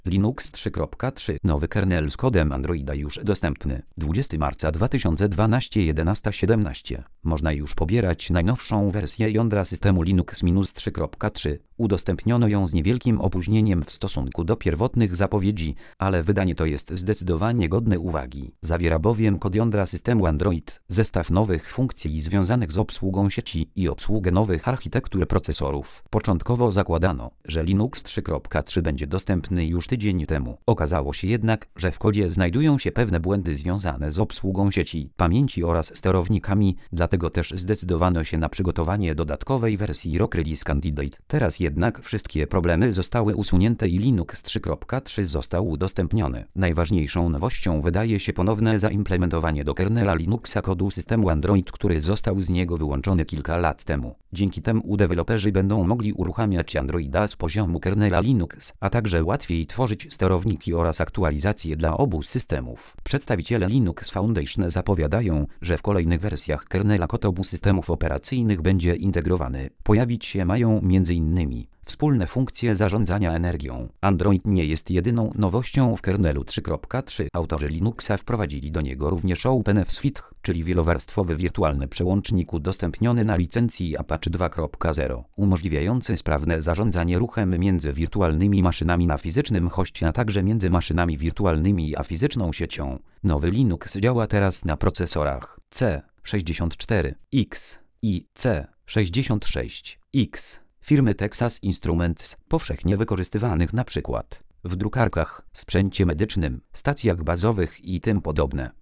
Linux 3.3. Nowy kernel z kodem Androida już dostępny. 20 marca 2012 11:17. Można już pobierać najnowszą wersję jądra systemu Linux-3.3. Udostępniono ją z niewielkim opóźnieniem w stosunku do pierwotnych zapowiedzi, ale wydanie to jest zdecydowanie godne uwagi. Zawiera bowiem kod jądra systemu Android, zestaw nowych funkcji związanych z obsługą sieci i obsługę nowych architektur procesorów. Początkowo zakładano, że Linux 3.3 będzie dostępny już tydzień temu. Okazało się jednak, że w kodzie znajdują się pewne błędy związane z obsługą sieci, pamięci oraz sterownikami, dlatego też zdecydowano się na przygotowanie dodatkowej wersji Rock Release Candidate. Teraz jednak wszystkie problemy zostały usunięte i Linux 3.3 został udostępniony. Najważniejszą nowością wydaje się ponowne zaimplementowanie do kernela Linuxa kodu systemu Android, który został z niego wyłączony kilka lat temu. Dzięki temu deweloperzy będą mogli uruchamiać Androida z poziomu kernela Linux, a także łatwiej tworzyć sterowniki oraz aktualizacje dla obu systemów. Przedstawiciele Linux Foundation zapowiadają, że w kolejnych wersjach kernela kod obu systemów operacyjnych będzie integrowany. Pojawić się mają m.in. wspólne funkcje zarządzania energią. Android nie jest jedyną nowością w kernelu 3.3. Autorzy Linuxa wprowadzili do niego również OpenFSuite, czyli wielowarstwowy wirtualny przełącznik udostępniony na licencji Apache 2.0, umożliwiający sprawne zarządzanie ruchem między wirtualnymi maszynami na fizycznym hoście, a także między maszynami wirtualnymi a fizyczną siecią. Nowy Linux działa teraz na procesorach C64X i C66X. Firmy Texas Instruments, powszechnie wykorzystywanych np. w drukarkach, sprzęcie medycznym, stacjach bazowych i tym podobne.